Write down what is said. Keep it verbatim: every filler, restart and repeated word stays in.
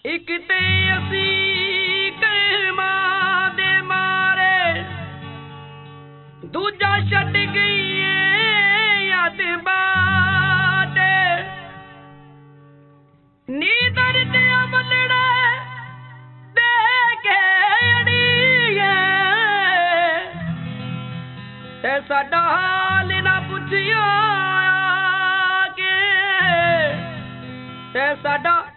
एक ते असी कहमा दे मारे दूजा छट गई याद बाटे नीदर ते अमलड़ा दे के अड़िए ते साडा हाल ना पुछिया के ते साडा